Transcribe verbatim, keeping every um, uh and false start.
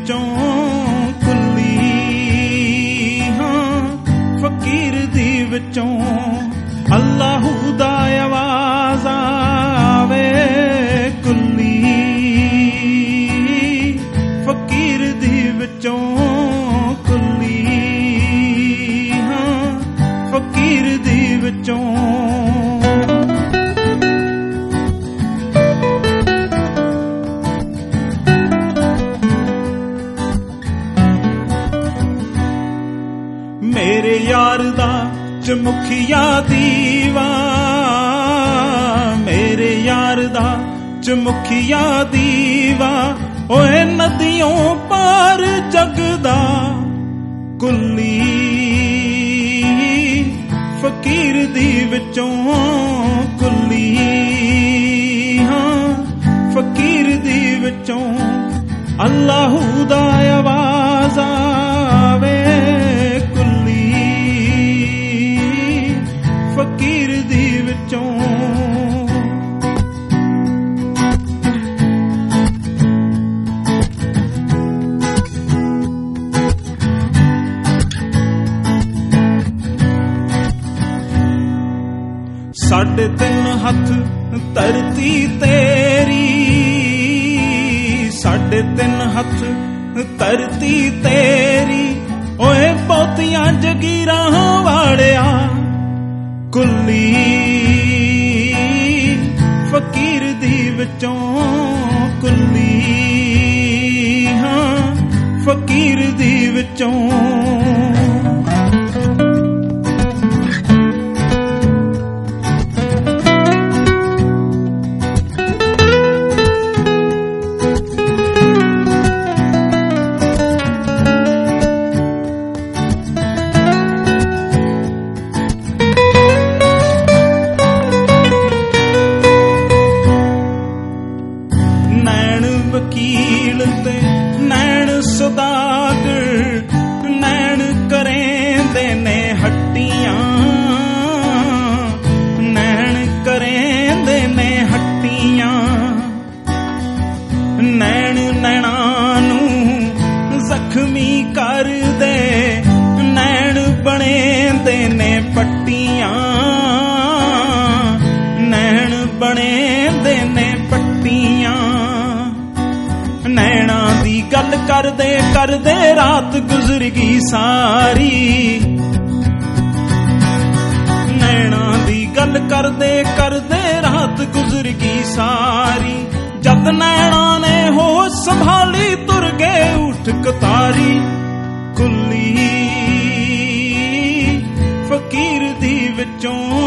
ਵਿੱਚੋਂ ਕੁੱਲੀ, ਹਾਂ ਫਕੀਰ ਦੀ ਵਿੱਚੋਂ ਅੱਲਾਹੂ ਦਾ ਆਵਾਜ਼ ਆਵੇ ਕੁੱਲੀ, ਫਕੀਰ ਦੀ ਵਿੱਚੋਂ ਕੁੱਲੀ, ਹਾਂ ਫਕੀਰ ਦੀ ਵਿੱਚੋਂ। ਮੇਰੇ ਯਾਰ ਦਾ ਚਮੁਖੀਆ ਦੀਵਾ, ਮੇਰੇ ਯਾਰ ਦਾ ਚਮੁਖੀਆ ਦੀਵਾ, ਓਏ ਨਦੀਆਂ ਪਾਰ ਜਗਦਾ ਕੁੱਲੀ, ਫਕੀਰ ਦੀ ਵਿੱਚੋਂ ਕੁੱਲੀ, ਹਾਂ ਫਕੀਰ ਦੀ ਵਿੱਚੋਂ ਅੱਲਾਹੂ ਦਾ ਆਵਾਜ਼ ਆਵੇ ਕੁੱਲੀ, ਫਕੀਰ ਦੀ ਵਿੱਚੋਂ। ਸਾਢੇ ਤਿੰਨ ਹੱਥ ਧਰਤੀ ਤੇਰੀ, ਸਾਢੇ ਤਿੰਨ ਹੱਥ ਧਰਤੀ ਤੇਰੀ, ਓਏ ਬਹੁਤੀਆਂ ਜਗੀਰਾਂ ਵਾੜਿਆ ਕੁੱਲੀ, ਫਕੀਰ ਦੀ ਵਿੱਚੋਂ ਕੁੱਲੀ, ਹਾਂ ਫਕੀਰ ਦੀ ਵਿੱਚੋਂ। ਵਕੀਲ ਤੇ ਨੈਣ ਸੁਦਾਗਰ, ਨੈਣ ਕਰੇਂਦੇ ਨੇ ਹੱਟੀਆਂ, ਨੈਣ ਕਰੇਂਦੇ ਨੇ ਹੱਟੀਆਂ, ਨੈਣ ਨੈਣਾਂ ਨੂੰ ਜ਼ਖਮੀ ਕਰਦੇ, ਨੈਣ ਬਣੇਂਦੇ ਨੇ ਪੱਟੀਆਂ, ਨੈਣ ਬਣੇਂਦੇ ਨੇ ਪੱਟੀਆਂ। ਨੈਣਾ ਦੀ ਗੱਲ ਕਰਦੇ ਕਰਦੇ ਰਾਤ ਗੁਜ਼ਰ ਗਈ ਸਾਰੀ, ਨੈਣਾ ਦੀ ਗੱਲ ਕਰਦੇ ਕਰਦੇ ਰਾਤ ਗੁਜ਼ਰ ਗਈ ਸਾਰੀ, ਜਦ ਨੈਣਾ ਨੇ ਹੋਸ਼ ਸੰਭਾਲੀ ਤੁਰ ਗਏ ਊਠ ਕਤਾਰੀ ਕੁੱਲੀ, ਫਕੀਰ ਦੀ ਵਿੱਚੋਂ